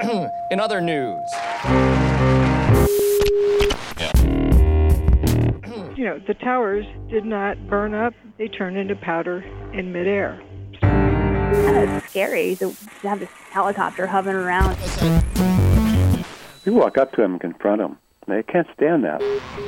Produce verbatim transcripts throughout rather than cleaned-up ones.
In other news. You know, the towers did not burn up. They turned into powder in midair. Uh, it's scary to have this helicopter hovering around. You walk up to them and confront them. They can't stand that.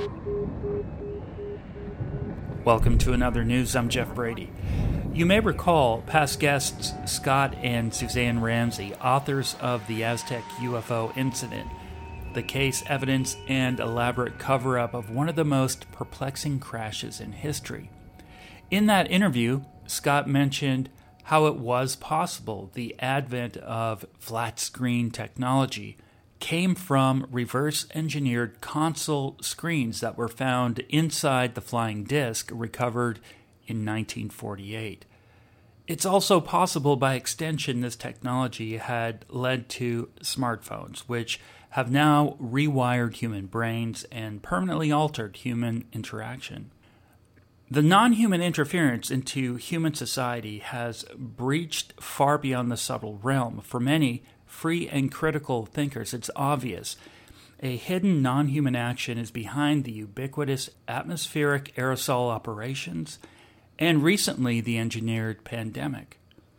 Welcome to Another News. I'm Jeff Brady. You may recall past guests Scott and Suzanne Ramsey, authors of the Aztec U F O incident, the case, evidence, and elaborate cover-up of one of the most perplexing crashes in history. In that interview, Scott mentioned how it was possible the advent of flat-screen technology came from reverse-engineered console screens that were found inside the flying disc recovered in nineteen forty-eight. It's also possible, by extension, this technology had led to smartphones, which have now rewired human brains and permanently altered human interaction. The non-human interference into human society has breached far beyond the subtle realm. For many free and critical thinkers, it's obvious. A hidden non-human action is behind the ubiquitous atmospheric aerosol operations and recently the engineered pandemic.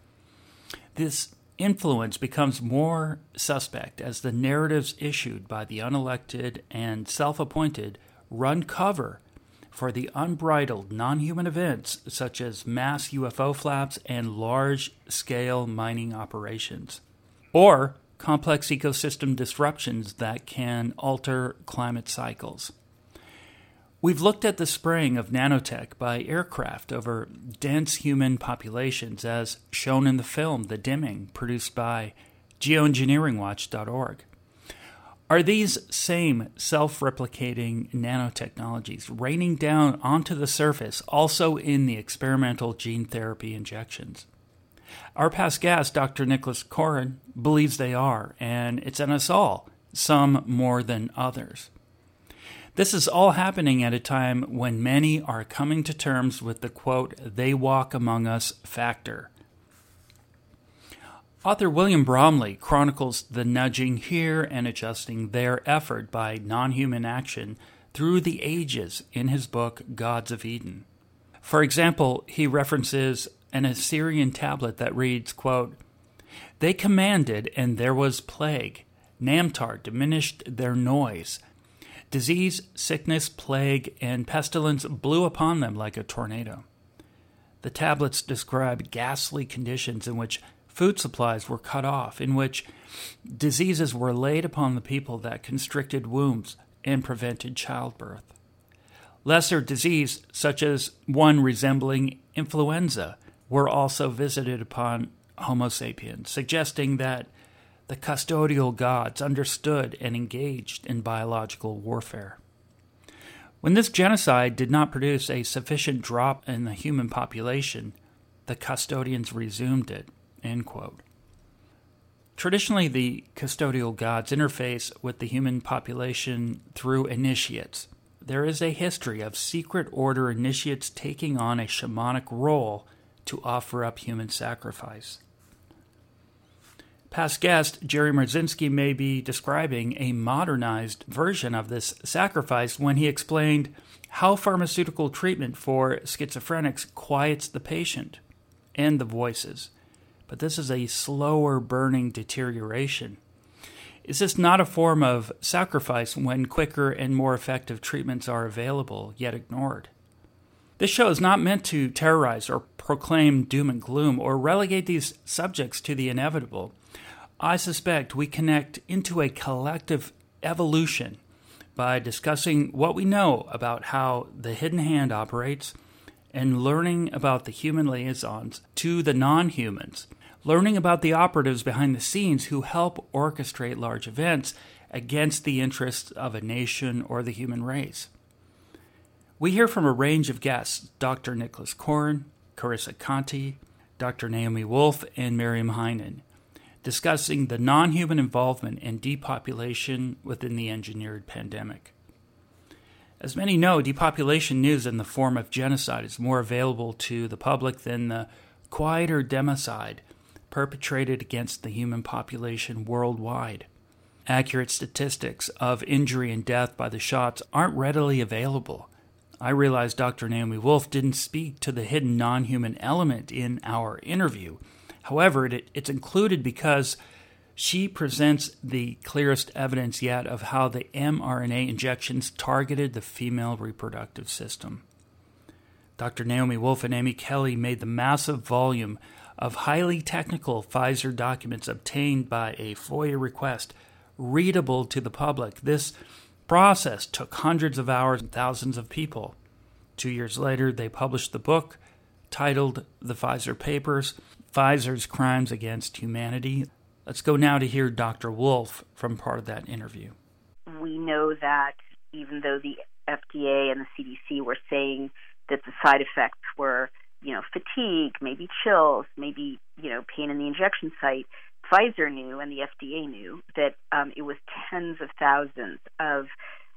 This influence becomes more suspect as the narratives issued by the unelected and self-appointed run cover for the unbridled non-human events such as mass U F O flaps and large-scale mining operations, or complex ecosystem disruptions that can alter climate cycles. We've looked at the spraying of nanotech by aircraft over dense human populations as shown in the film The Dimming, produced by geoengineering watch dot org. Are these same self-replicating nanotechnologies raining down onto the surface also in the experimental gene therapy injections? Our past guest, Doctor Nicholas Koren, believes they are, and it's in us all, some more than others. This is all happening at a time when many are coming to terms with the, quote, they walk among us factor. Author William Bromley chronicles the nudging here and adjusting there effort by non-human action through the ages in his book, Gods of Eden. For example, he references an Assyrian tablet that reads, quote, they commanded and there was plague. Namtar diminished their noise. Disease, sickness, plague, and pestilence blew upon them like a tornado. The tablets describe ghastly conditions in which food supplies were cut off, in which diseases were laid upon the people that constricted wombs and prevented childbirth. Lesser disease, such as one resembling influenza, were also visited upon Homo sapiens, suggesting that the custodial gods understood and engaged in biological warfare. When this genocide did not produce a sufficient drop in the human population, the custodians resumed it, end quote. Traditionally, the custodial gods interface with the human population through initiates. There is a history of secret order initiates taking on a shamanic role to offer up human sacrifice. Past guest Jerry Marzinsky may be describing a modernized version of this sacrifice when he explained how pharmaceutical treatment for schizophrenics quiets the patient and the voices. But this is a slower burning deterioration. Is this not a form of sacrifice when quicker and more effective treatments are available, yet ignored? This show is not meant to terrorize or proclaim doom and gloom or relegate these subjects to the inevitable. I suspect we connect into a collective evolution by discussing what we know about how the hidden hand operates and learning about the human liaisons to the non-humans, learning about the operatives behind the scenes who help orchestrate large events against the interests of a nation or the human race. We hear from a range of guests, Doctor Nicholas Koren, Carissa Conti, Doctor Naomi Wolf, and Miriam Heinen, discussing the non-human involvement and depopulation within the engineered pandemic. As many know, depopulation news in the form of genocide is more available to the public than the quieter democide perpetrated against the human population worldwide. Accurate statistics of injury and death by the shots aren't readily available. I realize Doctor Naomi Wolf didn't speak to the hidden non-human element in our interview. However, it, it's included because she presents the clearest evidence yet of how the mRNA injections targeted the female reproductive system. Doctor Naomi Wolf and Amy Kelly made the massive volume of highly technical Pfizer documents obtained by a FOIA request readable to the public. This process took hundreds of hours and thousands of people. Two years later, they published the book titled The Pfizer Papers, Pfizer's Crimes Against Humanity. Let's go now to hear Doctor Wolf from part of that interview. We know that even though the F D A and the C D C were saying that the side effects were, you know, fatigue, maybe chills, maybe, you know, pain in the injection site, Pfizer knew and the F D A knew that um, it was tens of thousands of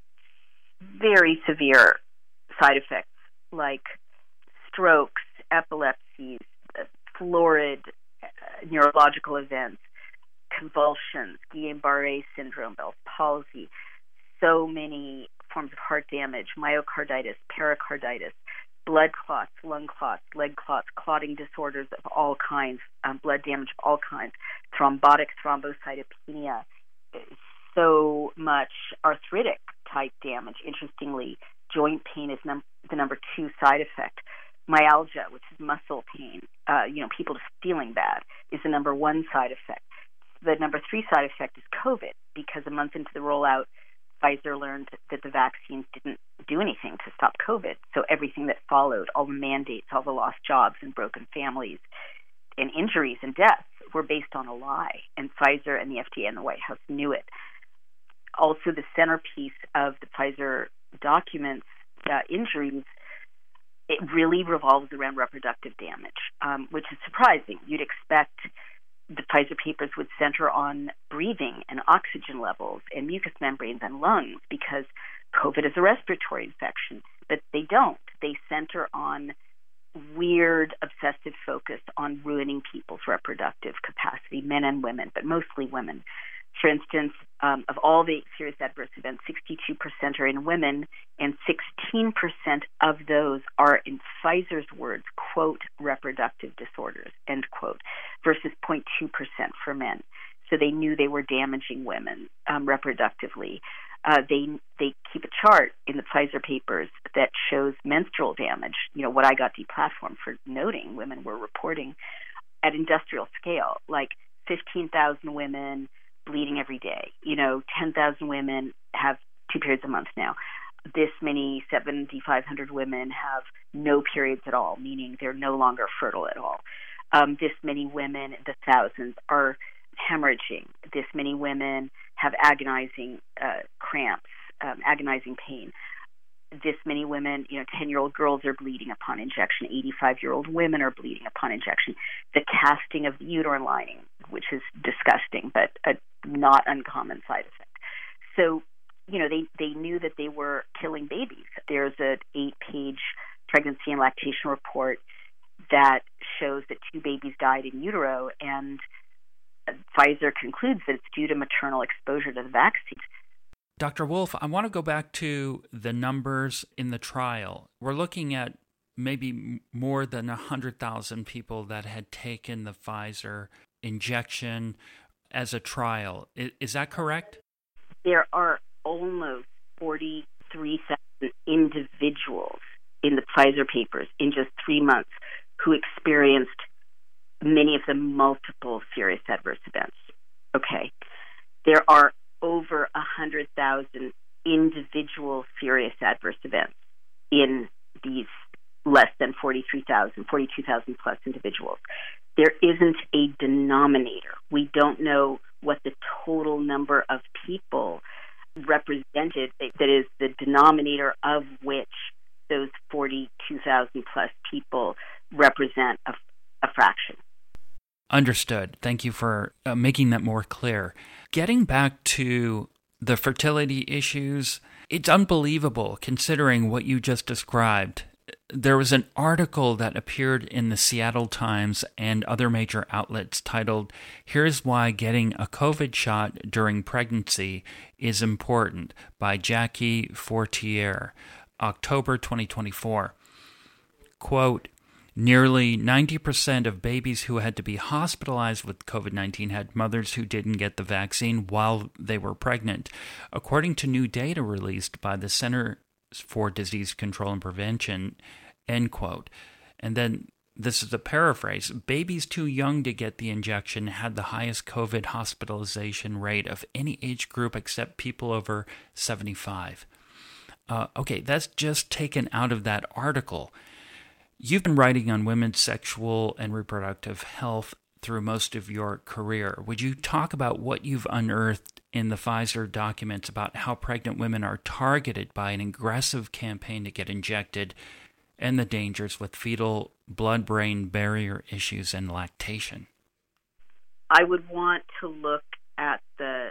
very severe side effects like strokes, epilepsies, florid uh, neurological events, convulsions, Guillain-Barré syndrome, Bell's palsy, so many forms of heart damage, myocarditis, pericarditis, blood clots, lung clots, leg clots, clotting disorders of all kinds, um, blood damage of all kinds, thrombotic thrombocytopenia, so much arthritic type damage. Interestingly, joint pain is num- the number two side effect. Myalgia, which is muscle pain, uh, you know, people just feeling bad, is the number one side effect. The number three side effect is COVID, because a month into the rollout, Pfizer learned that the vaccines didn't do anything to stop COVID. So everything that followed, all the mandates, all the lost jobs and broken families and injuries and deaths were based on a lie. And Pfizer and the F D A and the White House knew it. Also, the centerpiece of the Pfizer documents, uh, injuries, it really revolves around reproductive damage, um, which is surprising. You'd expect the Pfizer papers would center on breathing and oxygen levels and mucous membranes and lungs because COVID is a respiratory infection, but they don't. They center on weird, obsessive focus on ruining people's reproductive capacity, men and women, but mostly women. For instance, um, of all the serious adverse events, sixty-two percent are in women, and sixteen percent of those are, in Pfizer's words, quote, reproductive disorders, end quote, versus zero point two percent for men. So they knew they were damaging women um, reproductively. Uh, they they keep a chart in the Pfizer papers that shows menstrual damage, you know, what I got deplatformed for noting women were reporting at industrial scale, like fifteen thousand women bleeding every day. You know, ten thousand women have two periods a month now. This many, seven thousand five hundred women have no periods at all, meaning they're no longer fertile at all. Um, this many women, the thousands, are hemorrhaging. This many women have agonizing uh, cramps, um, agonizing pain. This many women, you know, ten-year-old girls are bleeding upon injection. eighty-five-year-old women are bleeding upon injection. The casting of the uterine lining, which is disgusting, but a not uncommon side effect. So, you know, they, they knew that they were killing babies. There's an eight-page pregnancy and lactation report that shows that two babies died in utero, and Pfizer concludes that it's due to maternal exposure to the vaccine. Doctor Wolf, I want to go back to the numbers in the trial. We're looking at maybe more than one hundred thousand people that had taken the Pfizer injection as a trial. Is, is that correct? There are almost forty-three thousand individuals in the Pfizer papers in just three months who experienced many of the multiple serious adverse events. Okay. There are over one hundred thousand individual serious adverse events in these less than forty-three thousand, forty-two thousand plus individuals. There isn't a denominator. We don't know what the total number of people represented, that is the denominator of which those forty-two thousand plus people represent a, a fraction. Understood. Thank you for uh, making that more clear. Getting back to the fertility issues, it's unbelievable considering what you just described. there was an article that appeared in the Seattle Times and other major outlets titled, "Here's Why Getting a COVID Shot During Pregnancy is Important" by Jackie Fortier, October twenty twenty-four. Quote, "Nearly ninety percent of babies who had to be hospitalized with COVID nineteen had mothers who didn't get the vaccine while they were pregnant, according to new data released by the Center for Disease Control and Prevention," end quote. And then this is a paraphrase. "Babies too young to get the injection had the highest COVID hospitalization rate of any age group except people over seventy-five. Uh, okay, that's just taken out of that article. You've been writing on women's sexual and reproductive health through most of your career. Would you talk about what you've unearthed in the Pfizer documents about how pregnant women are targeted by an aggressive campaign to get injected, and the dangers with fetal blood-brain barrier issues and lactation? I would want to look at the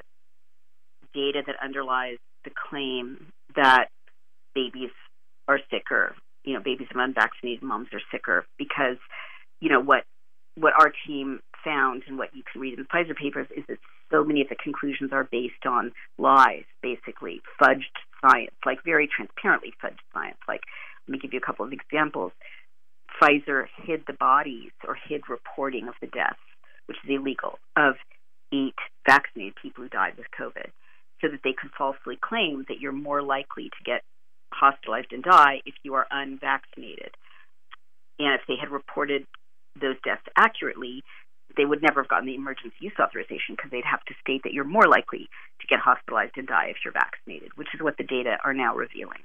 data that underlies the claim that babies are sicker. You know, babies of unvaccinated moms are sicker because, you know, what what our team found and what you can read in the Pfizer papers is that so many of the conclusions are based on lies, basically, fudged science, like very transparently fudged science. Like, let me give you a couple of examples. Pfizer hid the bodies or hid reporting of the deaths, which is illegal, of eight vaccinated people who died with COVID, so that they could falsely claim that you're more likely to get hospitalized and die if you are unvaccinated. And if they had reported those deaths accurately, they would never have gotten the emergency use authorization because they'd have to state that you're more likely to get hospitalized and die if you're vaccinated, which is what the data are now revealing.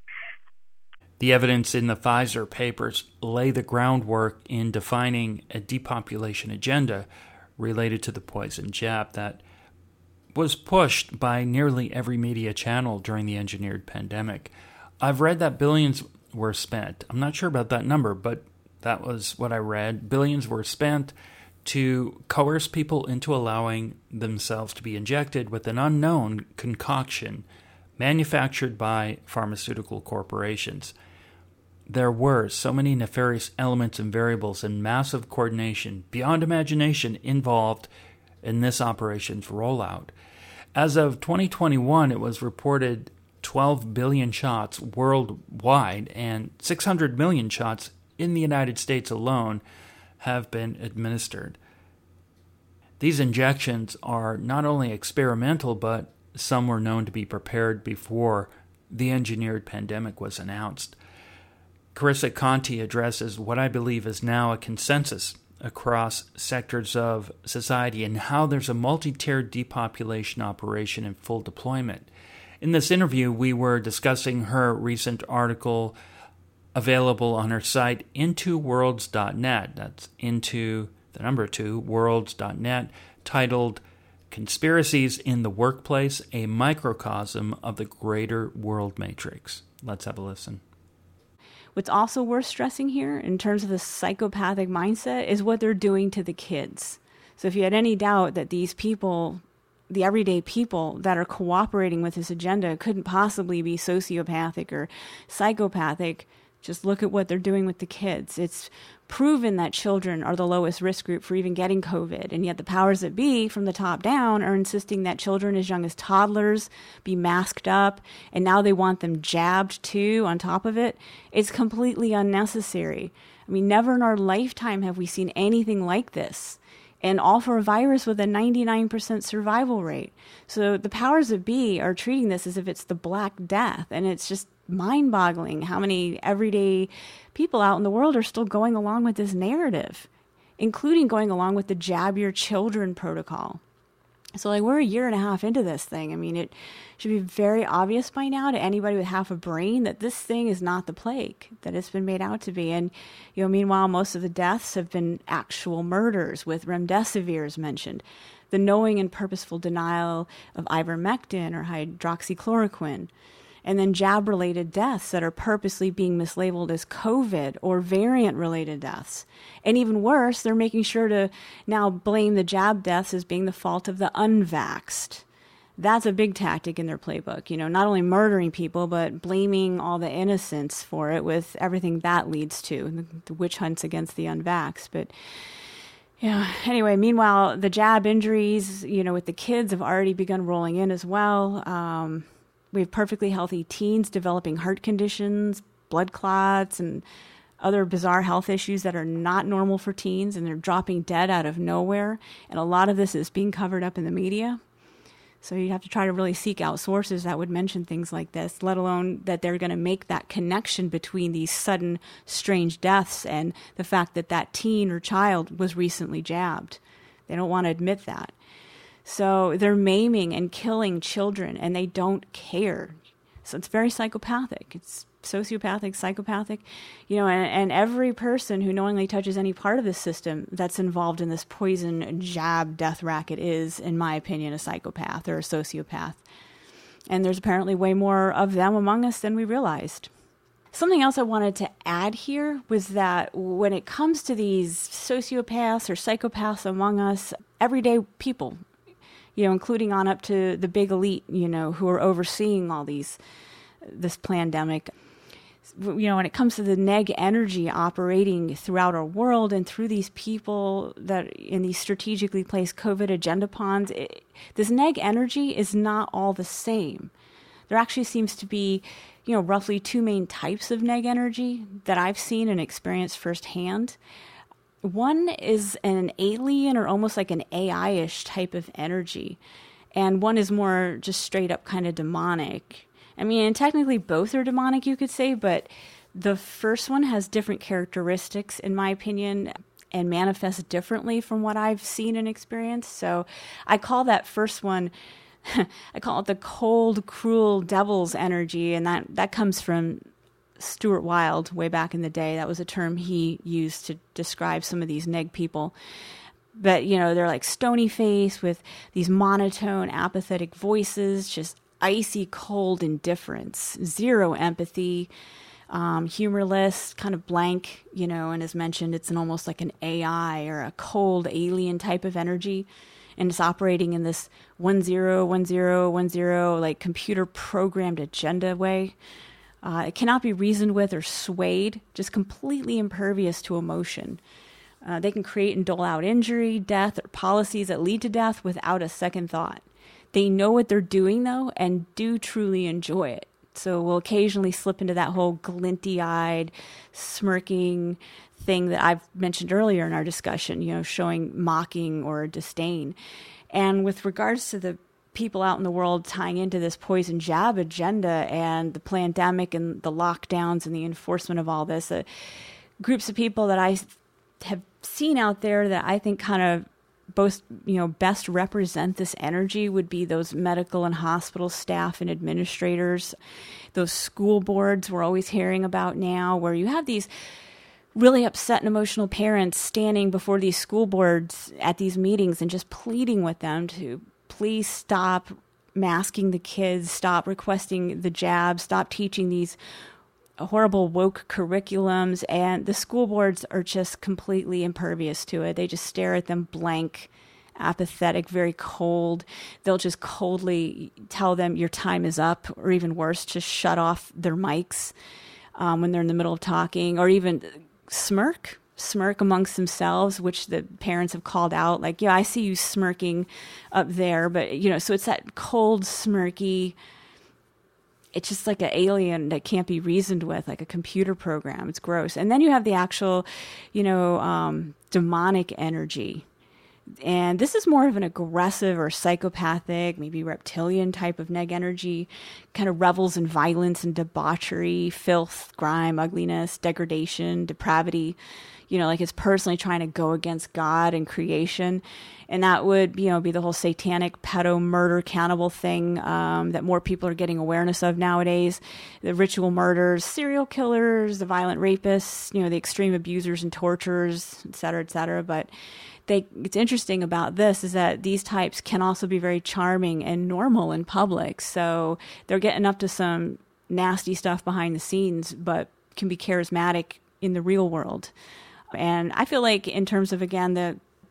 The evidence in the Pfizer papers lay the groundwork in defining a depopulation agenda related to the poison jab that was pushed by nearly every media channel during the engineered pandemic. I've read that billions were spent. I'm not sure about that number, but that was what I read. Billions were spent to coerce people into allowing themselves to be injected with an unknown concoction manufactured by pharmaceutical corporations. There were so many nefarious elements and variables and massive coordination beyond imagination involved in this operation's rollout. As of twenty twenty-one, it was reported twelve billion shots worldwide and six hundred million shots in the United States alone have been administered. These injections are not only experimental, but some were known to be prepared before the engineered pandemic was announced. Carissa Conti addresses what I believe is now a consensus across sectors of society and how there's a multi-tiered depopulation operation in full deployment. In this interview, we were discussing her recent article available on her site into worlds dot net. That's into the number two, worlds dot net, titled Conspiracies in the Workplace, a Microcosm of the Greater World Matrix. Let's have a listen. What's also worth stressing here in terms of the psychopathic mindset is what they're doing to the kids. So if you had any doubt that these people, the everyday people that are cooperating with this agenda couldn't possibly be sociopathic or psychopathic, just look at what they're doing with the kids. It's proven that children are the lowest risk group for even getting COVID, and yet the powers that be from the top down are insisting that children as young as toddlers be masked up, and now they want them jabbed too on top of it. It's completely unnecessary. I mean, never in our lifetime have we seen anything like this, and all for a virus with a ninety-nine percent survival rate. So the powers that be are treating this as if it's the Black Death, and it's just mind-boggling how many everyday people out in the world are still going along with this narrative, including going along with the jab your children protocol. So like we're a year and a half into this thing. I mean, it should be very obvious by now to anybody with half a brain that this thing is not the plague that it's been made out to be. And, you know, meanwhile, most of the deaths have been actual murders, with remdesivir as mentioned, the knowing and purposeful denial of ivermectin or hydroxychloroquine, and then jab-related deaths that are purposely being mislabeled as COVID or variant-related deaths. And even worse, they're making sure to now blame the jab deaths as being the fault of the unvaxxed. That's a big tactic in their playbook, you know, not only murdering people, but blaming all the innocents for it with everything that leads to, the, the witch hunts against the unvaxxed. But, yeah, anyway, meanwhile, the jab injuries, you know, with the kids have already begun rolling in as well. Um, we have perfectly healthy teens developing heart conditions, blood clots, and other bizarre health issues that are not normal for teens, and they're dropping dead out of nowhere. And a lot of this is being covered up in the media. So you'd have to try to really seek out sources that would mention things like this, let alone that they're going to make that connection between these sudden strange deaths and the fact that that teen or child was recently jabbed. They don't want to admit that. So they're maiming and killing children, and they don't care. So it's very psychopathic. It's sociopathic, psychopathic, you know, and, and every person who knowingly touches any part of the system that's involved in this poison jab death racket is, in my opinion, a psychopath or a sociopath. And there's apparently way more of them among us than we realized. Something else I wanted to add here was that when it comes to these sociopaths or psychopaths among us, everyday people, you know, including on up to the big elite, you know, who are overseeing all these, this pandemic, you know, when it comes to the neg energy operating throughout our world and through these people that in these strategically placed COVID agenda pawns, it, this neg energy is not all the same. There actually seems to be, you know, roughly two main types of neg energy that I've seen and experienced firsthand. One is an alien or almost like an A I-ish type of energy, and one is more just straight up kind of demonic. I mean, and technically both are demonic, you could say, but the first one has different characteristics, in my opinion, and manifests differently from what I've seen and experienced. So I call that first one, I call it the cold, cruel devil's energy, and that, that comes from Stuart Wilde way back in the day. That was a term he used to describe some of these neg people. But, you know, they're like stony face with these monotone, apathetic voices, just icy cold indifference, zero empathy, um, humorless, kind of blank, you know, and as mentioned, it's an almost like an A I or a cold alien type of energy. And it's operating in this one zero, one zero, one zero, like computer programmed agenda way. Uh, it cannot be reasoned with or swayed, just completely impervious to emotion. Uh, they can create and dole out injury, death, or policies that lead to death without a second thought. They know what they're doing, though, and do truly enjoy it. So we'll occasionally slip into that whole glinty-eyed, smirking thing that I've mentioned earlier in our discussion, you know, showing mocking or disdain. And with regards to the people out in the world tying into this poison jab agenda and the pandemic and the lockdowns and the enforcement of all this, uh, groups of people that I have seen out there that I think kind of both, you know, best represent this energy would be those medical and hospital staff and administrators, those school boards we're always hearing about now, where you have these really upset and emotional parents standing before these school boards at these meetings and just pleading with them to please stop masking the kids, stop requesting the jab, stop teaching these horrible woke curriculums, and the school boards are just completely impervious to it. They just stare at them blank, apathetic, very cold. They'll just coldly tell them your time is up, or even worse, just shut off their mics um, when they're in the middle of talking, or even smirk, smirk amongst themselves, which the parents have called out, like, yeah, I see you smirking up there, but, you know, so it's that cold, smirky, it's just like an alien that can't be reasoned with, like a computer program. It's gross. And then you have the actual, you know, um, demonic energy. And this is more of an aggressive or psychopathic, maybe reptilian type of neg energy, kind of revels in violence and debauchery, filth, grime, ugliness, degradation, depravity. You know, like it's personally trying to go against God and creation. And that would, you know, be the whole satanic pedo murder cannibal thing um, that more people are getting awareness of nowadays. The ritual murders, serial killers, the violent rapists, you know, the extreme abusers and torturers, et cetera, et cetera. But they, it's interesting about this is that these types can also be very charming and normal in public. So they're getting up to some nasty stuff behind the scenes, but can be charismatic in the real world. And I feel like in terms of, again, the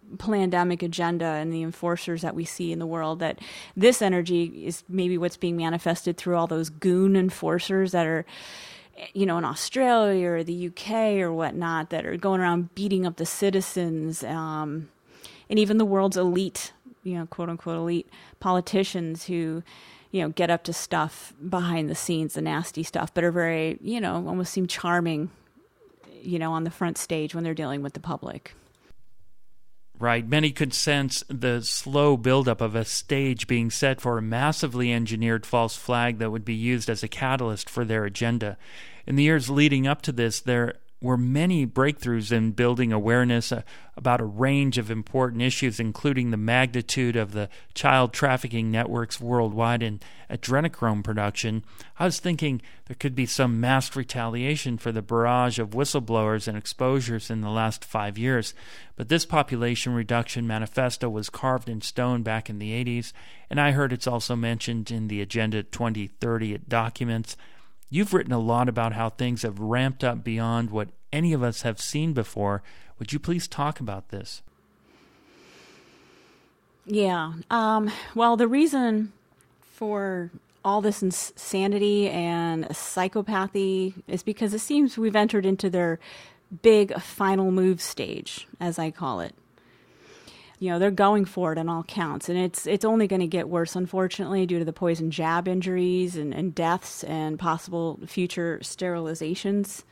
pandemic agenda and the enforcers that we see in the world, that this energy is maybe what's being manifested through all those goon enforcers that are, you know, in Australia or the U K or whatnot, that are going around beating up the citizens, um, and even the world's elite, you know, quote unquote elite politicians who, you know, get up to stuff behind the scenes, the nasty stuff, but are very, you know, almost seem charming, you know, on the front stage when they're dealing with the public. Right. Many could sense the slow buildup of a stage being set for a massively engineered false flag that would be used as a catalyst for their agenda. In the years leading up to this, there were many breakthroughs in building awareness uh, about a range of important issues, including the magnitude of the child trafficking networks worldwide and adrenochrome production. I was thinking there could be some masked retaliation for the barrage of whistleblowers and exposures in the last five years. But this population reduction manifesto was carved in stone back in the eighties, and I heard it's also mentioned in the Agenda twenty thirty documents. You've written a lot about how things have ramped up beyond what any of us have seen before. Would you please talk about this? Yeah. Um, well, the reason for all this insanity and psychopathy is because it seems we've entered into their big final move stage, as I call it. You know, they're going for it on all counts, and it's it's only going to get worse, unfortunately, due to the poison jab injuries and, and deaths and possible future sterilizations.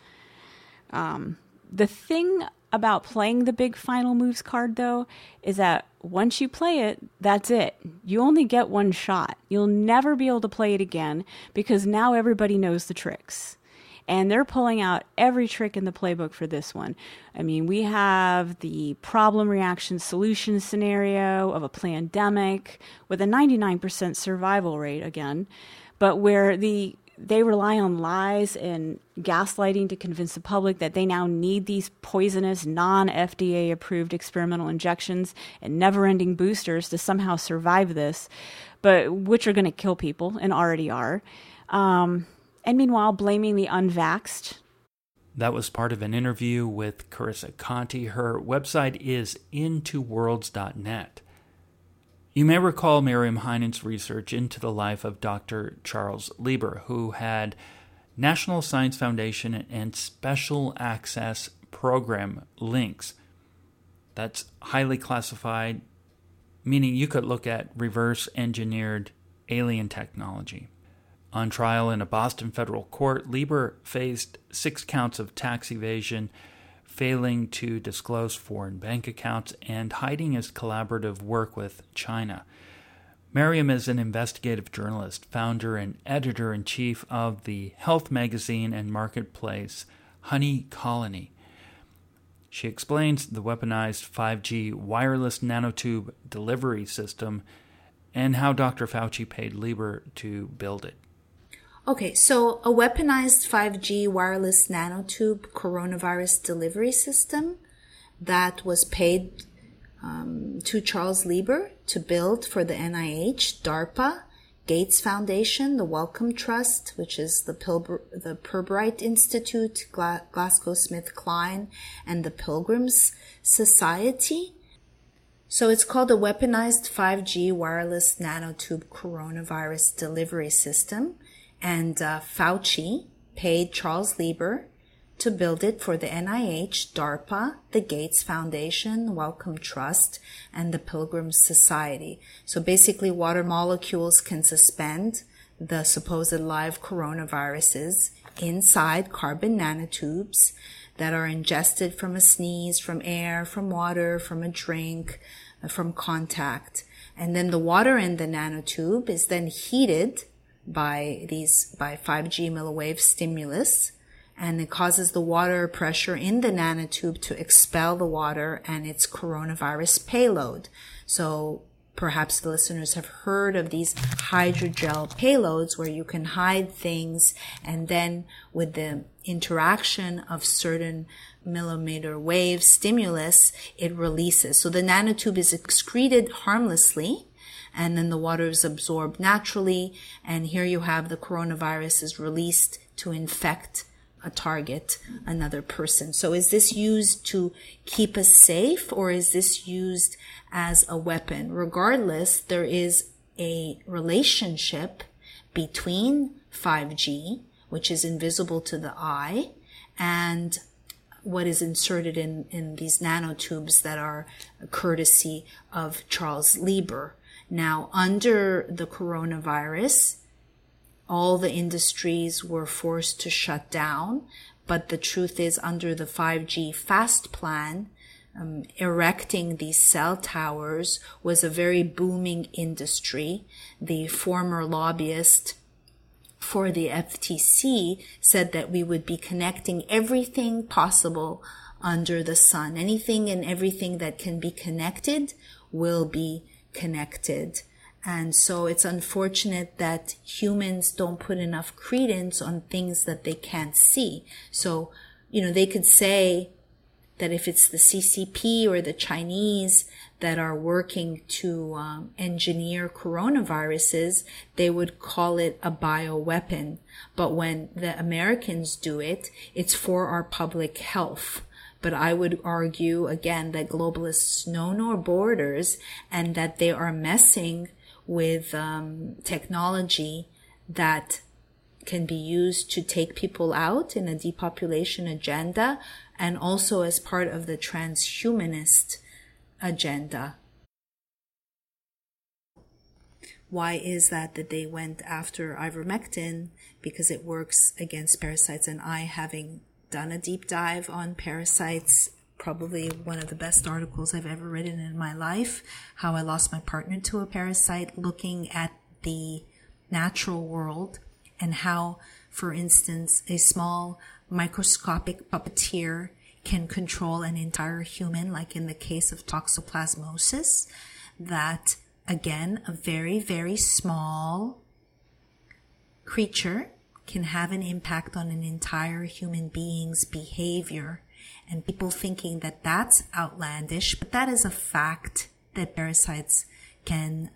Um, the thing about playing the big final moves card, though, is that once you play it, that's it. You only get one shot. You'll never be able to play it again because now everybody knows the tricks. And they're pulling out every trick in the playbook for this one. I mean, we have the problem reaction solution scenario of a pandemic with a ninety-nine percent survival rate again, but where the they rely on lies and gaslighting to convince the public that they now need these poisonous, non-F D A approved experimental injections and never-ending boosters to somehow survive this, but which are going to kill people and already are. Um, And meanwhile, blaming the unvaxxed. That was part of an interview with Carissa Conti. Her website is into worlds dot net. You may recall Miriam Heinen's research into the life of Doctor Charles Lieber, who had National Science Foundation and Special Access Program links. That's highly classified, meaning you could look at reverse-engineered alien technology. On trial in a Boston federal court, Lieber faced six counts of tax evasion, failing to disclose foreign bank accounts, and hiding his collaborative work with China. Miriam is an investigative journalist, founder and editor-in-chief of the health magazine and marketplace Honey Colony. She explains the weaponized five G wireless nanotube delivery system and how Doctor Fauci paid Lieber to build it. Okay, so a weaponized five G wireless nanotube coronavirus delivery system that was paid um, to Charles Lieber to build for the N I H, DARPA, Gates Foundation, the Wellcome Trust, which is the Pilbr- the Pirbright Institute, Gla- GlaxoSmithKline, and the Pilgrims Society. So it's called a weaponized five G wireless nanotube coronavirus delivery system. And uh, Fauci paid Charles Lieber to build it for the N I H, DARPA, the Gates Foundation, Wellcome Trust, and the Pilgrims Society. So basically, water molecules can suspend the supposed live coronaviruses inside carbon nanotubes that are ingested from a sneeze, from air, from water, from a drink, from contact. And then the water in the nanotube is then heated by these, by five G milliwave stimulus, and it causes the water pressure in the nanotube to expel the water and its coronavirus payload. So perhaps the listeners have heard of these hydrogel payloads where you can hide things, and then with the interaction of certain millimeter wave stimulus, it releases. So the nanotube is excreted harmlessly, and then the water is absorbed naturally, and here you have the coronavirus is released to infect a target another person. So is this used to keep us safe, or is this used as a weapon? Regardless, there is a relationship between five G, which is invisible to the eye, and what is inserted in, in these nanotubes that are courtesy of Charles Lieber. Now, under the coronavirus, all the industries were forced to shut down, but the truth is, under the five G fast plan, um, erecting these cell towers was a very booming industry. The former lobbyist for the F T C said that we would be connecting everything possible under the sun. Anything and everything that can be connected will be connected. And so it's unfortunate that humans don't put enough credence on things that they can't see. So, you know, they could say that if it's the C C P or the Chinese that are working to um, engineer coronaviruses, they would call it a bioweapon. But when the Americans do it, it's for our public health. But I would argue, again, that globalists know no borders and that they are messing with um, technology that can be used to take people out in a depopulation agenda, and also as part of the transhumanist agenda. Why is that that they went after ivermectin? Because it works against parasites, and I, having done a deep dive on parasites, probably one of the best articles I've ever written in my life, how I lost my partner to a parasite, looking at the natural world and how, for instance, a small microscopic puppeteer can control an entire human, like in the case of toxoplasmosis, that, again, a very, very small creature can have an impact on an entire human being's behavior. And people thinking that that's outlandish, but that is a fact that parasites can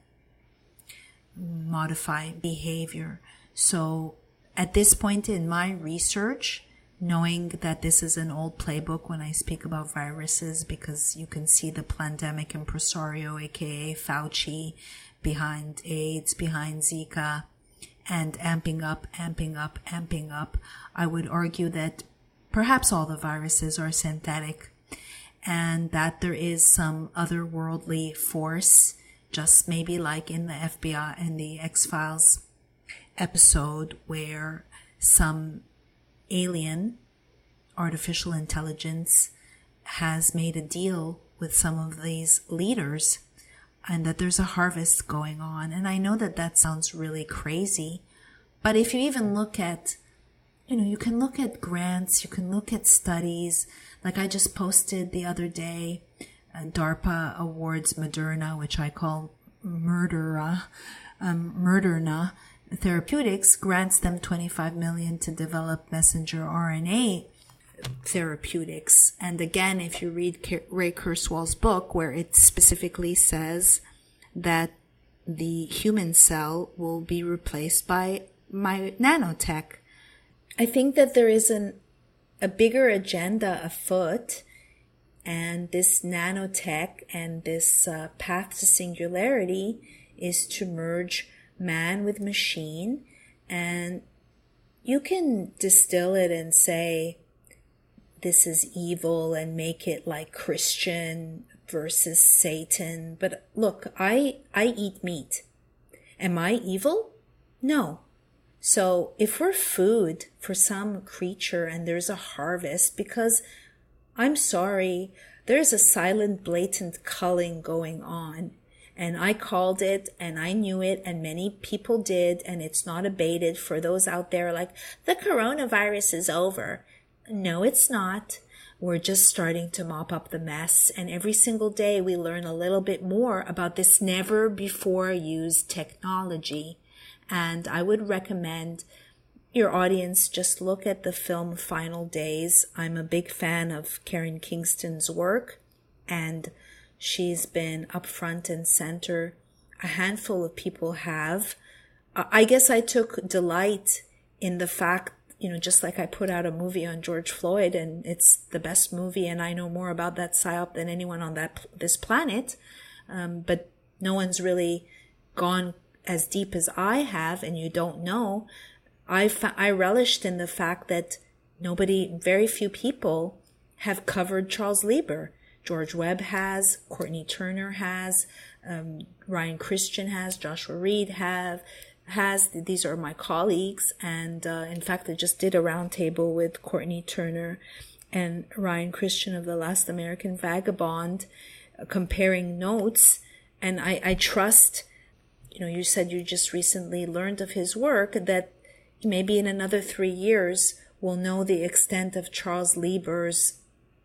modify behavior. So at this point in my research, knowing that this is an old playbook when I speak about viruses, because you can see the pandemic impresario, aka Fauci, behind AIDS, behind Zika, and amping up, amping up, amping up, I would argue that perhaps all the viruses are synthetic, and that there is some otherworldly force, just maybe like in the F B I and the X-Files episode, where some alien artificial intelligence has made a deal with some of these leaders, and that there's a harvest going on. And I know that that sounds really crazy, but if you even look at You know, you can look at grants, you can look at studies. Like I just posted the other day, uh, DARPA awards Moderna, which I call Murdera, um, Moderna Therapeutics, grants them twenty-five million dollars to develop messenger R N A therapeutics. And again, if you read Ray Kurzweil's book, where it specifically says that the human cell will be replaced by my nanotech. I think that there is an, a bigger agenda afoot, and this nanotech and this uh, path to singularity is to merge man with machine. And you can distill it and say this is evil and make it like Christian versus Satan. But look, I, I eat meat. Am I evil? No. So if we're food for some creature and there's a harvest, because I'm sorry, there's a silent, blatant culling going on. And I called it and I knew it and many people did, and it's not abated. For those out there like, the coronavirus is over. No, it's not. We're just starting to mop up the mess. And every single day we learn a little bit more about this never before used technology. And I would recommend your audience just look at the film Final Days. I'm a big fan of Karen Kingston's work, and she's been up front and center. A handful of people have. I guess I took delight in the fact, you know, just like I put out a movie on George Floyd and it's the best movie and I know more about that psyop than anyone on that this planet, um, but no one's really gone as deep as I have, and you don't know. I, fa- I relished in the fact that nobody, very few people have covered Charles Lieber. George Webb has, Courtney Turner has, um, Ryan Christian has, Joshua Reed have, has. These are my colleagues. And uh, in fact, I just did a roundtable with Courtney Turner and Ryan Christian of The Last American Vagabond, uh, comparing notes. And I, I trust, you know, you said you just recently learned of his work, that maybe in another three years we'll know the extent of Charles Lieber's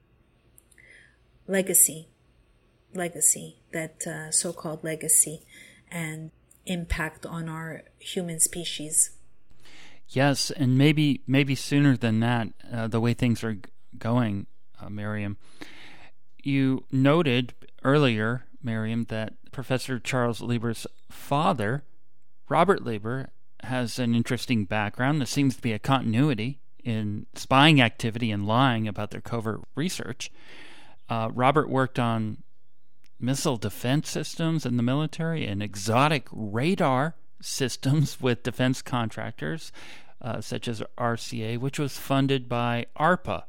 legacy, legacy, that uh, so-called legacy and impact on our human species. Yes, and maybe maybe sooner than that, uh, the way things are going, uh, Miriam. You noted earlier, Miriam, that Professor Charles Lieber's father, Robert Lieber, has an interesting background. There seems to be a continuity in spying activity and lying about their covert research. Uh, Robert worked on missile defense systems in the military and exotic radar systems with defense contractors, uh, such as R C A, which was funded by ARPA.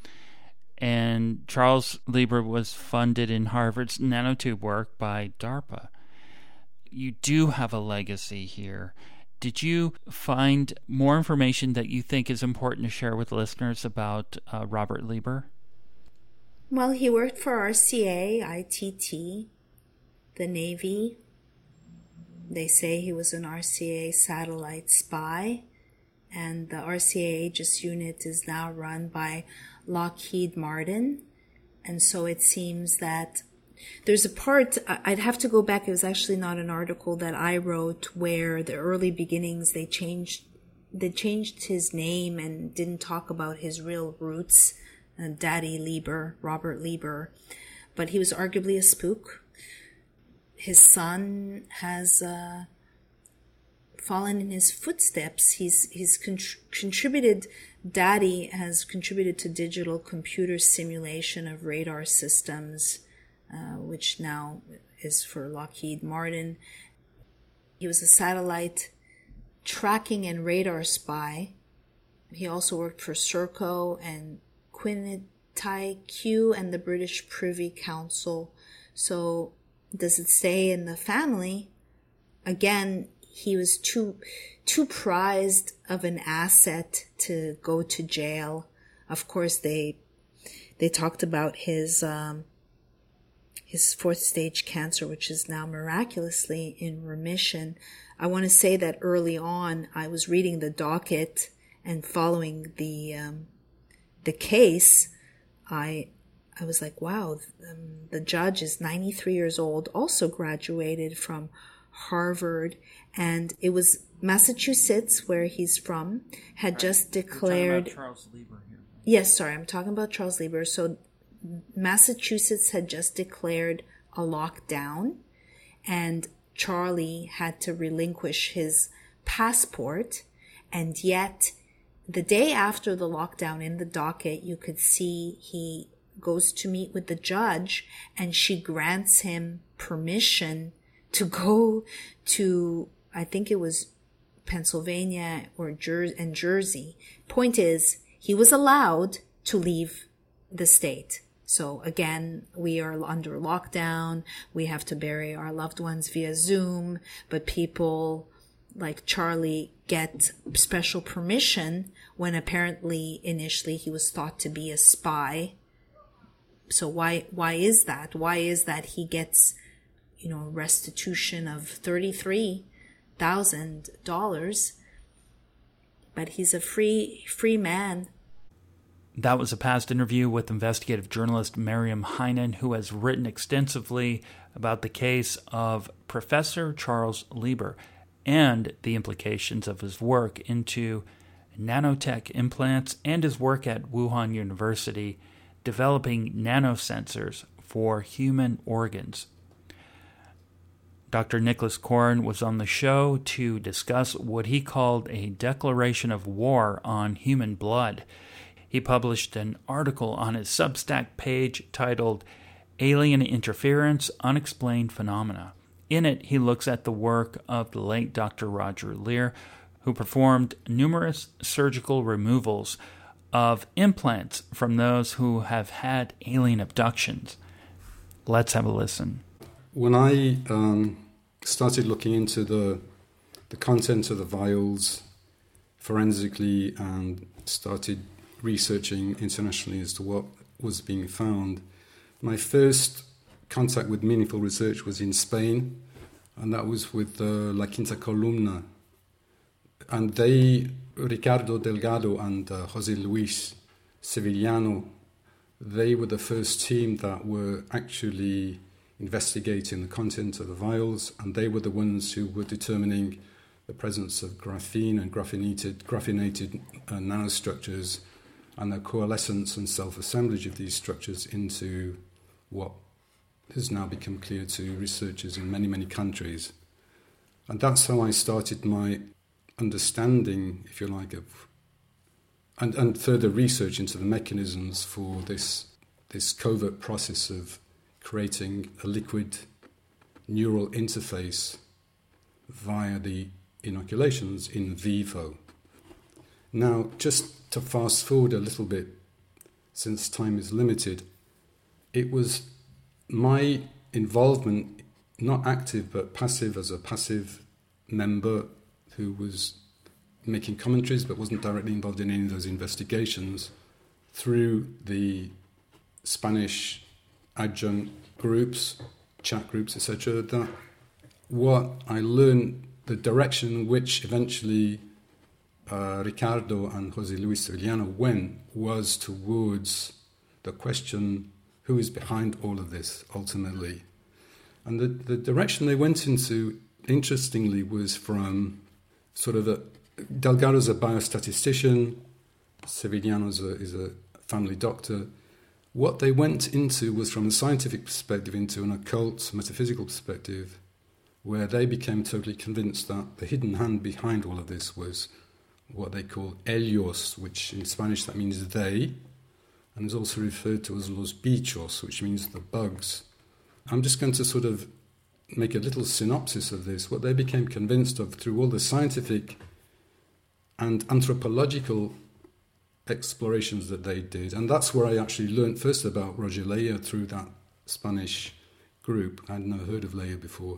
And Charles Lieber was funded in Harvard's nanotube work by DARPA. You do have a legacy here. Did you find more information that you think is important to share with listeners about uh, Robert Lieber? Well, he worked for R C A, I T T, the Navy. They say he was an R C A satellite spy, and the R C A Aegis unit is now run by Lockheed Martin. And so it seems that there's a part, I'd have to go back, it was actually not an article that I wrote, where the early beginnings, they changed, they changed his name and didn't talk about his real roots, uh, Daddy Lieber, Robert Lieber. But he was arguably a spook. His son has uh, fallen in his footsteps. He's he's con- contributed, Daddy has contributed to digital computer simulation of radar systems, Uh, which now is for Lockheed Martin. He was a satellite tracking and radar spy. He also worked for Serco and Quintiq and the British Privy Council. So does it stay in the family? Again, he was too too prized of an asset to go to jail. Of course, they they talked about his um, his fourth stage cancer, which is now miraculously in remission. I want to say that early on, I was reading the docket and following the um, the case. I I was like, wow, um, the judge is ninety-three years old, also graduated from Harvard, and it was Massachusetts, where he's from, had right. just declared. You're talking about Charles Lieber here. Yes, sorry, I'm talking about Charles Lieber. So Massachusetts had just declared a lockdown, and Charlie had to relinquish his passport, and yet the day after the lockdown, in the docket, you could see he goes to meet with the judge, and she grants him permission to go to, I think it was Pennsylvania or Jer- and Jersey. Point is, he was allowed to leave the state. So again, we are under lockdown. We have to bury our loved ones via Zoom, but people like Charlie get special permission when apparently initially he was thought to be a spy. So why, why is that? Why is that he gets, you know, restitution of thirty-three thousand dollars, but he's a free, free man? That was a past interview with investigative journalist Miriam Heinen, who has written extensively about the case of Professor Charles Lieber and the implications of his work into nanotech implants and his work at Wuhan University developing nanosensors for human organs. Doctor Nicholas Koren was on the show to discuss what he called a declaration of war on human blood. He published an article on his Substack page titled Alien Interference, Unexplained Phenomena. In it, he looks at the work of the late Doctor Roger Leir, who performed numerous surgical removals of implants from those who have had alien abductions. Let's have a listen. When I um, started looking into the the content of the vials forensically and started researching internationally as to what was being found, my first contact with meaningful research was in Spain, and that was with uh, La Quinta Columna. And they, Ricardo Delgado and uh, Jose Luis Sevillano, they were the first team that were actually investigating the content of the vials, and they were the ones who were determining the presence of graphene and graphinated, graphinated uh, nanostructures and the coalescence and self-assemblage of these structures into what has now become clear to researchers in many, many countries. And that's how I started my understanding, if you like, of and, and further research into the mechanisms for this this covert process of creating a liquid neural interface via the inoculations in vivo. Now, just to fast forward a little bit, since time is limited, it was my involvement, not active but passive, as a passive member who was making commentaries but wasn't directly involved in any of those investigations, through the Spanish adjunct groups, chat groups, et cetera, that what I learned, the direction in which eventually uh, Ricardo and Jose Luis Sevillano went, was towards the question, who is behind all of this ultimately? And the, the direction they went into, interestingly, was from sort of a, Delgado's a biostatistician, Sevillano's a, is a family doctor. What they went into was from a scientific perspective into an occult, metaphysical perspective, where they became totally convinced that the hidden hand behind all of this was what they call ellos, which in Spanish that means they, and is also referred to as los bichos, which means the bugs. I'm just going to sort of make a little synopsis of this. What they became convinced of through all the scientific and anthropological explorations that they did, and that's where I actually learned first about Roger Leir through that Spanish group. I'd never heard of Leir before.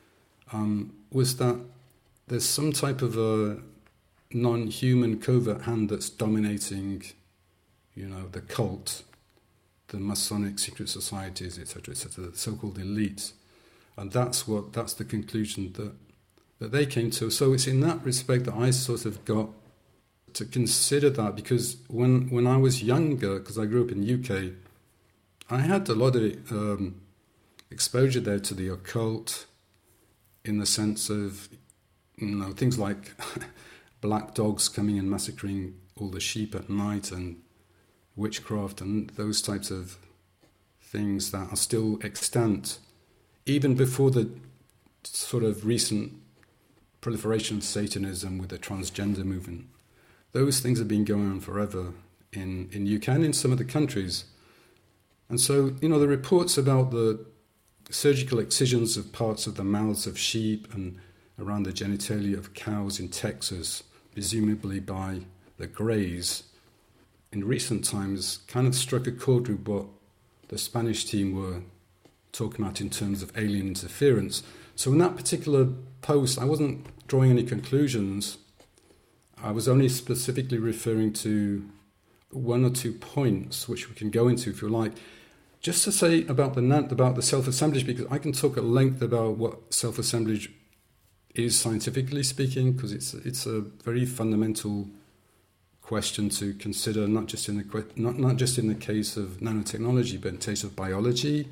Um, was that there's some type of a non-human covert hand that's dominating, you know, the cult, the Masonic secret societies, et cetera, et cetera, the so-called elites, and that's what that's the conclusion that that they came to. So it's in that respect that I sort of got to consider that, because when when I was younger, because I grew up in the U K, I had a lot of um, exposure there to the occult, in the sense of, you know, things like black dogs coming and massacring all the sheep at night, and witchcraft and those types of things that are still extant, even before the sort of recent proliferation of Satanism with the transgender movement. Those things have been going on forever in, in U K and in some other countries. And so, you know, the reports about the surgical excisions of parts of the mouths of sheep and around the genitalia of cows in Texas, presumably by the Greys, in recent times kind of struck a chord with what the Spanish team were talking about in terms of alien interference. So in that particular post, I wasn't drawing any conclusions. I was only specifically referring to one or two points, which we can go into if you like, just to say about the about the self-assemblage, because I can talk at length about what self-assemblage is scientifically speaking, because it's it's a very fundamental question to consider, not just in the not not just in the case of nanotechnology, but in the case of biology.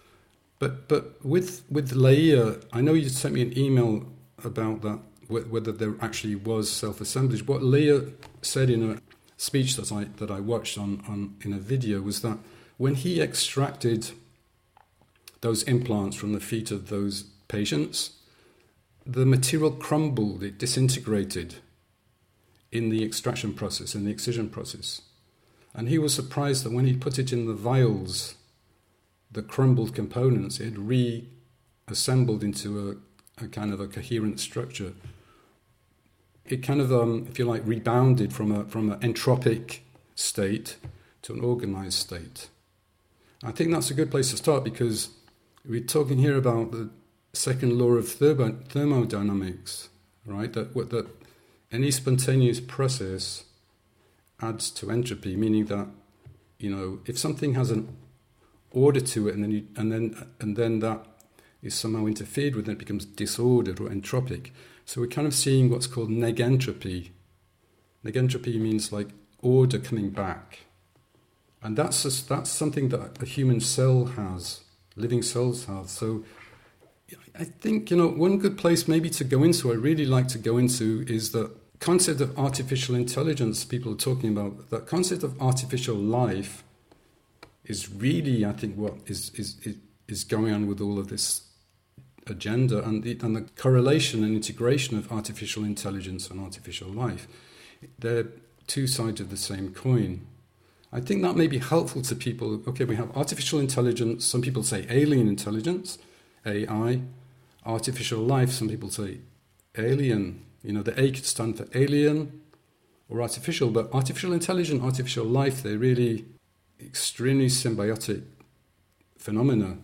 But but with with Leir, I know you sent me an email about that, whether there actually was self-assemblage. What Leir said in a speech that I that I watched on, on in a video was that when he extracted those implants from the feet of those patients, the material crumbled, it disintegrated in the extraction process, in the excision process. And he was surprised that when he put it in the vials, the crumbled components, it reassembled into a, a kind of a coherent structure. It kind of, um, if you like, rebounded from a from an entropic state to an organized state. I think that's a good place to start, because we're talking here about the second law of thermo- thermodynamics, right? That what that any spontaneous process adds to entropy, meaning that, you know, if something has an order to it, and then you, and then and then that is somehow interfered with, it becomes disordered or entropic. So we're kind of seeing what's called negentropy. Negentropy means like order coming back, and that's just, that's something that a human cell has, living cells have. So I think, you know, one good place maybe to go into, I really like to go into, is the concept of artificial intelligence. People are talking about that concept of artificial life is really, I think, what is is is going on with all of this agenda, and the, and the correlation and integration of artificial intelligence and artificial life. They're two sides of the same coin. I think that may be helpful to people. Okay, we have artificial intelligence. Some people say alien intelligence, A I. Artificial life, some people say alien. You know, the A could stand for alien or artificial, but artificial intelligence, artificial life, they're really extremely symbiotic phenomena.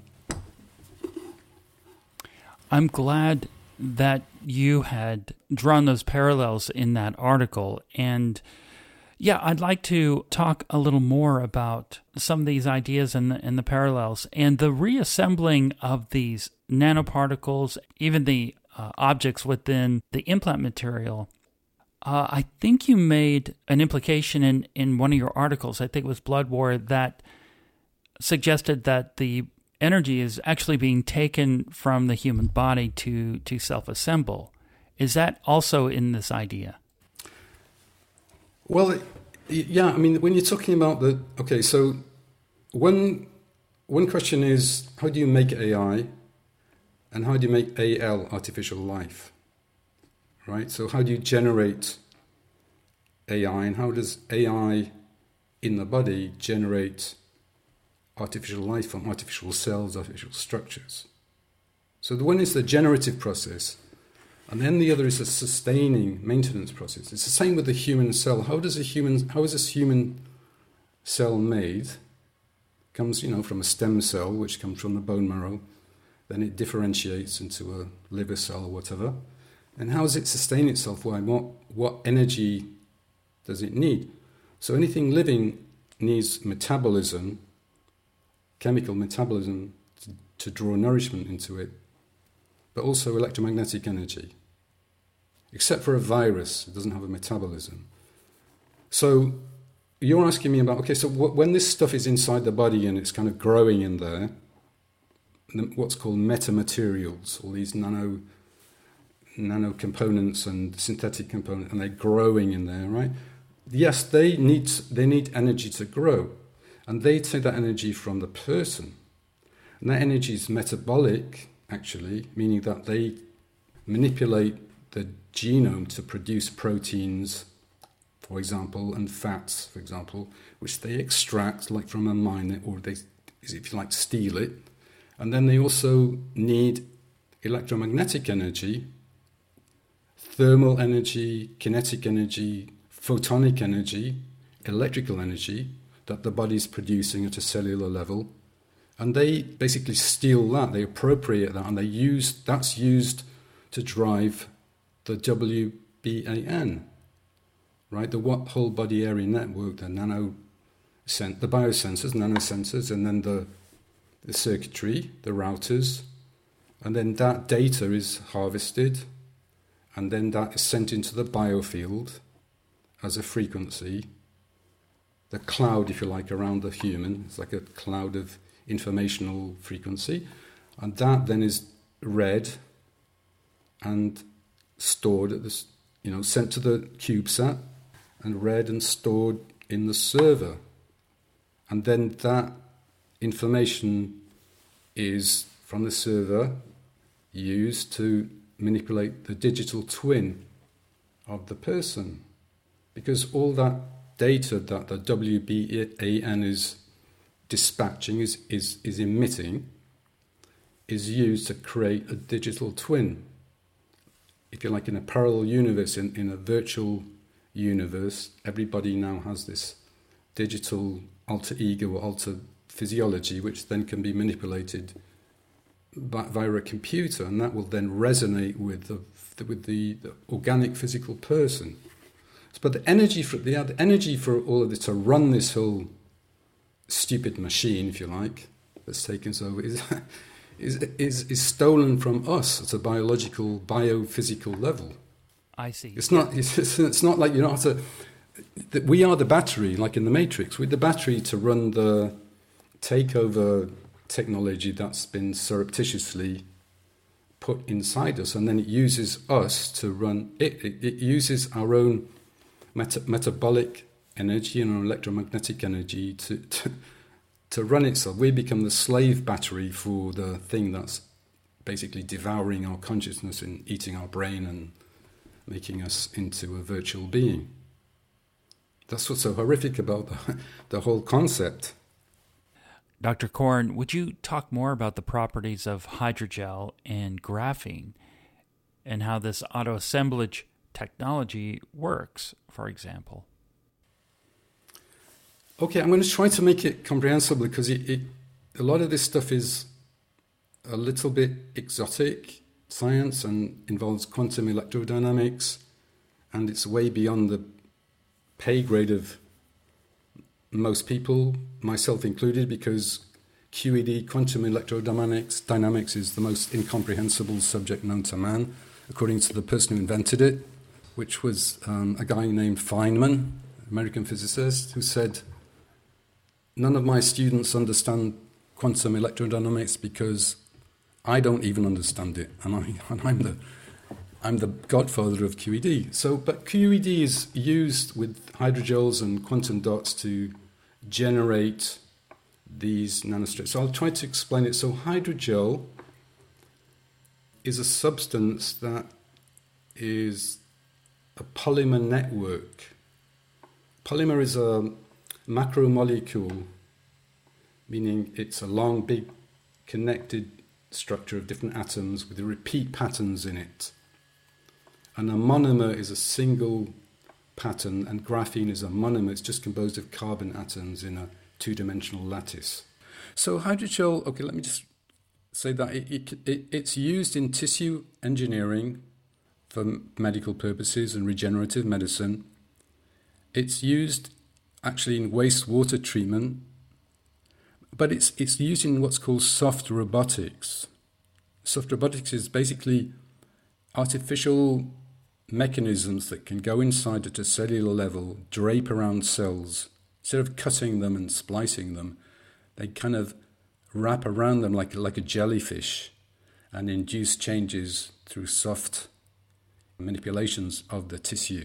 I'm glad that you had drawn those parallels in that article. And yeah, I'd like to talk a little more about some of these ideas and the, and the parallels and the reassembling of these nanoparticles, even the uh, objects within the implant material. Uh, I think you made an implication in, in one of your articles, I think it was Blood War, that suggested that the energy is actually being taken from the human body to, to self-assemble. Is that also in this idea? Well, yeah, I mean, when you're talking about the... Okay, so one, one question is, how do you make A I, and how do you make A L, artificial life? Right? So how do you generate A I, and how does A I in the body generate artificial life from artificial cells, artificial structures? So the one is the generative process, and then the other is a sustaining maintenance process. It's the same with the human cell. How does a human, how is this human cell made? It comes, you know, from a stem cell, which comes from the bone marrow. Then it differentiates into a liver cell or whatever. And how does it sustain itself? Why? What, what energy does it need? So anything living needs metabolism, chemical metabolism, to, to draw nourishment into it, but also electromagnetic energy. Except for a virus, it doesn't have a metabolism. So you're asking me about, okay, so w- when this stuff is inside the body and it's kind of growing in there, what's called metamaterials, all these nano nano components and synthetic components, and they're growing in there, right? Yes, they need they need energy to grow, and they take that energy from the person, and that energy is metabolic, actually, meaning that they manipulate the genome to produce proteins, for example, and fats, for example, which they extract like from a mine, or they, if you like, steal it. And then they also need electromagnetic energy, thermal energy, kinetic energy, photonic energy, electrical energy that the body's producing at a cellular level. And they basically steal that, they appropriate that, and they use that's used to drive the W B A N, right? The what whole body area network, the nano, the biosensors, nanosensors, and then the the circuitry, the routers, and then that data is harvested, and then that is sent into the biofield as a frequency, the cloud, if you like, around the human. It's like a cloud of informational frequency, and that then is read and stored at this, you know, sent to the CubeSat and read and stored in the server, and then that information is from the server used to manipulate the digital twin of the person, because all that data that the W B A N is dispatching, is, is, is emitting, is used to create a digital twin. If you like, in a parallel universe, in, in a virtual universe, everybody now has this digital alter ego or alter physiology, which then can be manipulated by, via a computer, and that will then resonate with the with the, the organic physical person. But the energy for the, the energy for all of this, to run this whole stupid machine, if you like, that's taken us over, is is is is stolen from us at a biological, biophysical level. I see. It's not. It's, it's not like you don't have to. That we are the battery, like in the Matrix. We're the battery to run the takeover technology that's been surreptitiously put inside us, and then it uses us to run it. It, it uses our own meta- metabolic energy and our electromagnetic energy to, to to run itself. We become the slave battery for the thing that's basically devouring our consciousness and eating our brain and making us into a virtual being. That's what's so horrific about the, the whole concept. Doctor Korn, would you talk more about the properties of hydrogel and graphene and how this auto-assemblage technology works, for example? Okay, I'm going to try to make it comprehensible, because it, it, a lot of this stuff is a little bit exotic science and involves quantum electrodynamics, and it's way beyond the pay grade of most people, myself included, because Q E D, quantum electrodynamics, dynamics is the most incomprehensible subject known to man, according to the person who invented it, which was um, a guy named Feynman, American physicist, who said, none of my students understand quantum electrodynamics because I don't even understand it, and, I, and I'm the I'm the godfather of Q E D. So, but Q E D is used with hydrogels and quantum dots to generate these nanostrips. So I'll try to explain it. So hydrogel is a substance that is a polymer network. Polymer is a macromolecule, meaning it's a long, big, connected structure of different atoms with repeat patterns in it. And a monomer is a single pattern, and graphene is a monomer. It's just composed of carbon atoms in a two-dimensional lattice. So hydrogel, okay, let me just say that it, it, it, it's used in tissue engineering for medical purposes and regenerative medicine. It's used actually in wastewater treatment, but it's it's used in what's called soft robotics. Soft robotics is basically artificial mechanisms that can go inside at a cellular level, drape around cells. Instead of cutting them and splicing them, they kind of wrap around them like, like a jellyfish and induce changes through soft manipulations of the tissue.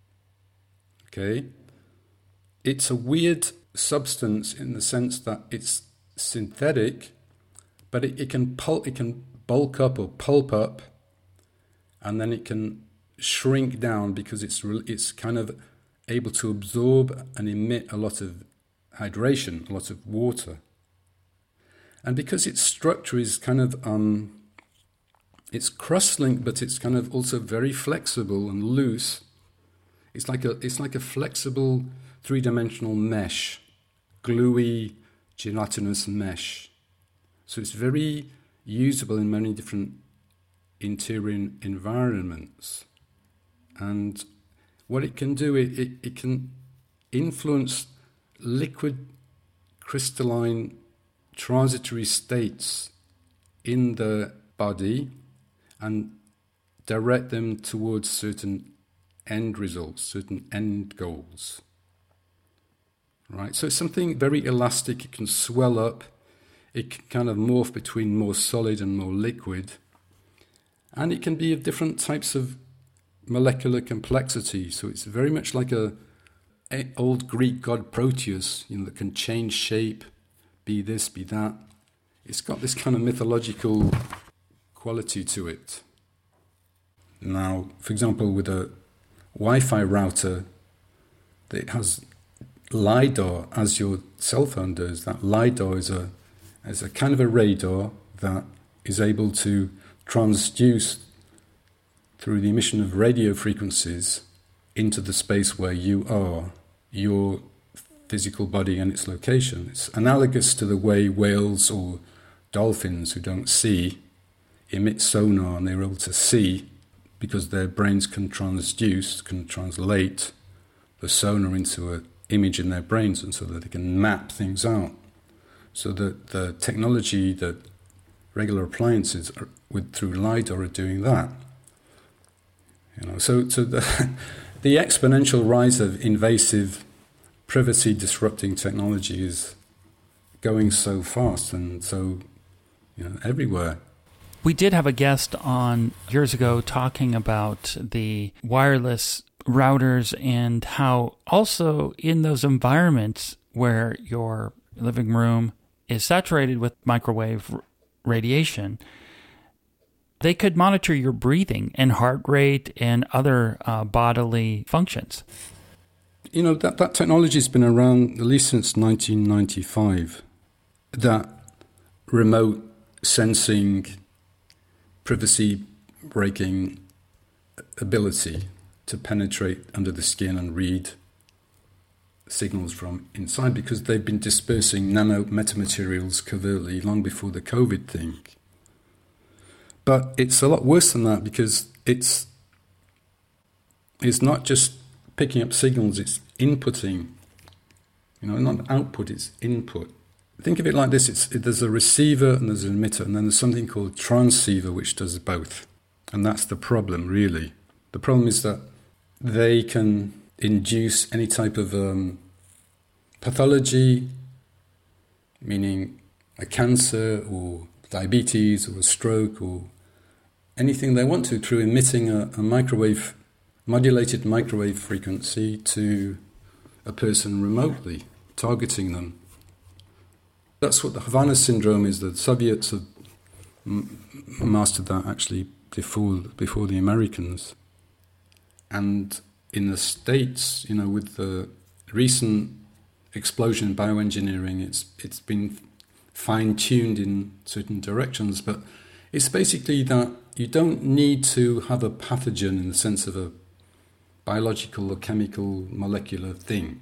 Okay? It's a weird substance in the sense that it's synthetic, but it, it can pul- it can bulk up or pulp up, and then it can shrink down because it's re- it's kind of able to absorb and emit a lot of hydration, a lot of water. And because its structure is kind of um, it's cross-linked, but it's kind of also very flexible and loose. It's like a it's like a flexible three-dimensional mesh, gluey, gelatinous mesh. So it's very usable in many different interior environments. And what it can do, it, it, it can influence liquid crystalline transitory states in the body and direct them towards certain end results, certain end goals. Right? So it's something very elastic. It can swell up. It can kind of morph between more solid and more liquid. And it can be of different types of molecular complexity. So it's very much like a, a old Greek god Proteus, you know, that can change shape, be this, be that. It's got this kind of mythological quality to it. Now, for example, with a Wi-Fi router, it has LiDAR, as your cell phone does. That LiDAR is a, is a kind of a radar that is able to transduce through the emission of radio frequencies into the space where you are, your physical body and its location. It's analogous to the way whales or dolphins who don't see emit sonar, and they're able to see because their brains can transduce, can translate the sonar into an image in their brains, and so that they can map things out. So that the technology that regular appliances are, with through LiDAR are doing that. You know, so so the the exponential rise of invasive, privacy disrupting technology is going so fast and so, you know, everywhere. We did have a guest on years ago talking about the wireless routers and how also in those environments where your living room is saturated with microwave radiation, they could monitor your breathing and heart rate and other uh, bodily functions. You know, that, that technology has been around at least since nineteen ninety-five. That remote sensing, privacy-breaking ability to penetrate under the skin and read signals from inside, because they've been dispersing nano metamaterials covertly long before the COVID thing. But it's a lot worse than that, because it's it's not just picking up signals, it's inputting. You know, not output, it's input. Think of it like this, it's, there's a receiver and there's an emitter, and then there's something called transceiver which does both. And that's the problem, really. The problem is that they can induce any type of um, pathology, meaning a cancer or diabetes or a stroke or anything they want to, through emitting a, a microwave, modulated microwave frequency to a person remotely, targeting them. That's what the Havana syndrome is. The Soviets have m- mastered that actually before before the Americans. And in the States, you know, with the recent explosion in bioengineering, it's it's been fine-tuned in certain directions, but it's basically that you don't need to have a pathogen in the sense of a biological or chemical molecular thing.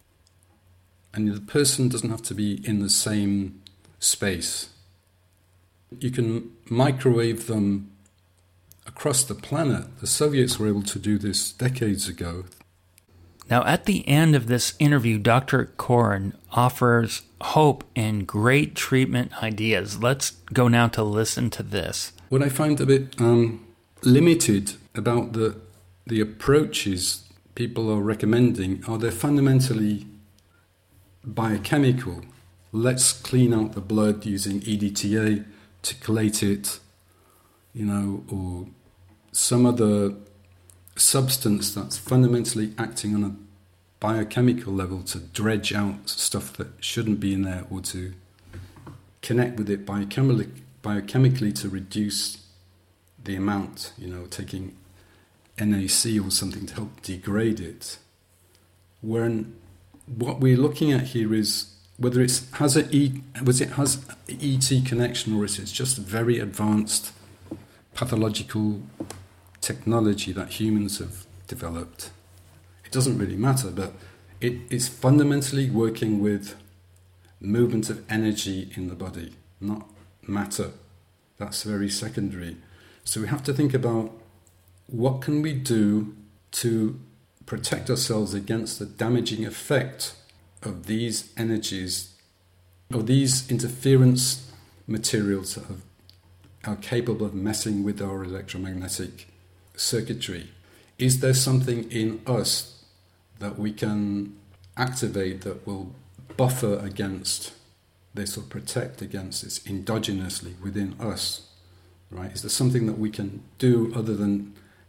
And the person doesn't have to be in the same space. You can microwave them across the planet. The Soviets were able to do this decades ago. Now, at the end of this interview, Doctor Koren offers hope and great treatment ideas. Let's go now to listen to this. What I find a bit um, limited about the the approaches people are recommending are they're fundamentally biochemical. Let's clean out the blood using E D T A to collate it, you know, or some other substance that's fundamentally acting on a biochemical level to dredge out stuff that shouldn't be in there, or to connect with it biochemically, biochemically to reduce the amount, you know, taking N A C or something to help degrade it. When what we're looking at here is whether it has a E, whether it has an E T connection, or is it just very advanced pathological technology that humans have developed. It doesn't really matter, but it is fundamentally working with movement of energy in the body, not matter. That's very secondary. So we have to think about what can we do to protect ourselves against the damaging effect of these energies, of these interference materials that have, are capable of messing with our electromagnetic circuitry. Is there something in us that we can activate that will buffer against this, or protect against this endogenously within us? Right? Is there something that we can do other than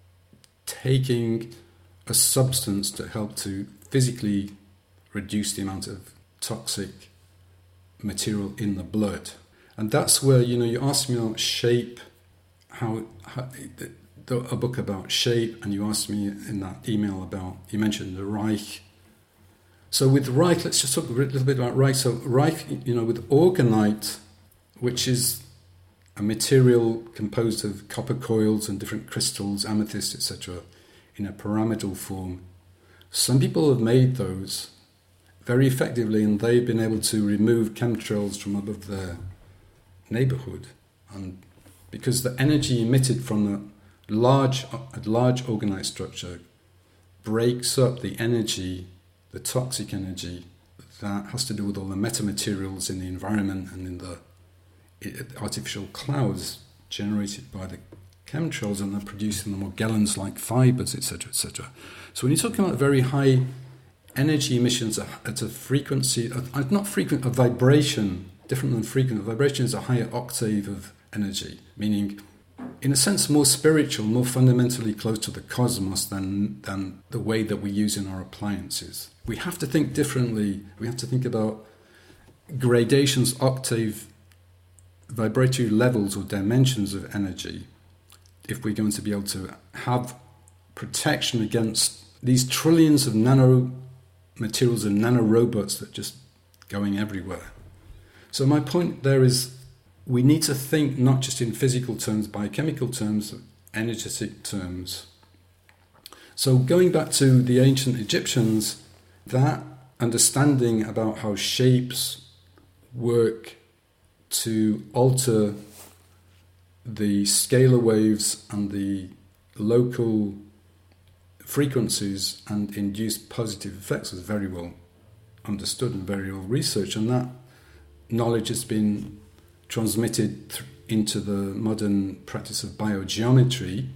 taking a substance to help to physically reduce the amount of toxic material in the blood? And that's where, you know, you asked me about shape how, how the, a book about shape, and you asked me in that email about, you mentioned the Reich. So with Reich, let's just talk a little bit about Reich. So Reich, you know, with orgonite, which is a material composed of copper coils and different crystals, amethyst, et cetera, in a pyramidal form. Some people have made those very effectively, and they've been able to remove chemtrails from above their neighborhood. And because the energy emitted from a large, a large organite structure breaks up the energy, the toxic energy that has to do with all the metamaterials in the environment and in the artificial clouds generated by the chemtrails, and they're producing the Morgellons-like fibers, et cetera, et cetera. So when you're talking about very high energy emissions at a frequency, not frequent, a vibration, different than frequent, a vibration is a higher octave of energy, meaning, in a sense, more spiritual, more fundamentally close to the cosmos than than the way that we use in our appliances. We have to think differently. We have to think about gradations, octave, vibratory levels or dimensions of energy if we're going to be able to have protection against these trillions of nano materials and nano robots that are just going everywhere. So my point there is we need to think not just in physical terms, biochemical terms, energetic terms. So going back to the ancient Egyptians, that understanding about how shapes work to alter the scalar waves and the local frequencies and induce positive effects is very well understood and very well researched, and that knowledge has been transmitted th- into the modern practice of biogeometry.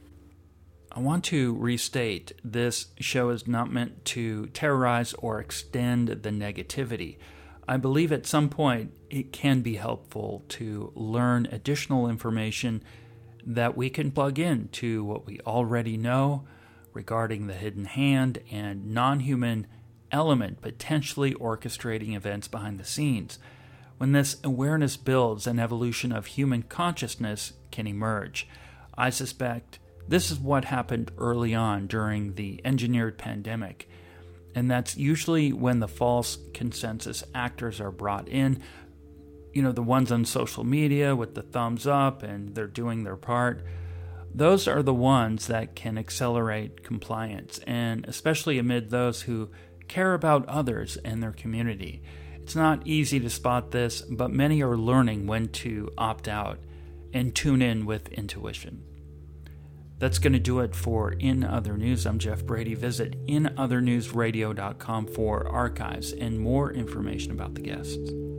I want to restate, this show is not meant to terrorize or extend the negativity. I believe at some point it can be helpful to learn additional information that we can plug in to what we already know regarding the hidden hand and non-human element potentially orchestrating events behind the scenes. When this awareness builds, an evolution of human consciousness can emerge. I suspect this is what happened early on during the engineered pandemic. And that's usually when the false consensus actors are brought in. You know, the ones on social media with the thumbs up and they're doing their part. Those are the ones that can accelerate compliance, and especially amid those who care about others and their community. It's not easy to spot this, but many are learning when to opt out and tune in with intuition. That's going to do it for In Other News. I'm Jeff Brady. Visit in other news radio dot com for archives and more information about the guests.